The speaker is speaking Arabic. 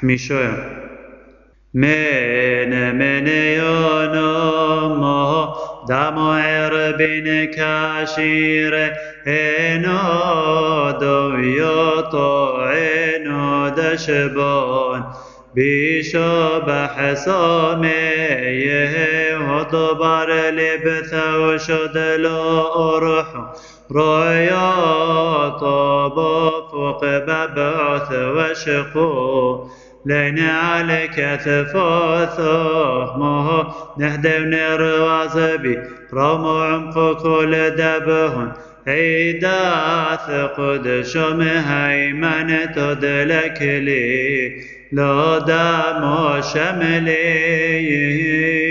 حميشويا من يونمو دمو عربين كاشير إنو دو يطوعينو دشبون بيشو بحسامي وضبر لبثا وشدلو أرحو رؤيا طابو فوق ببعث وشقو لين عليك ثفاثه مه نهدي ونرواز بي رمو عمق كل دبهن عيداث قدش مهيمن تدلك لي لا دم شملي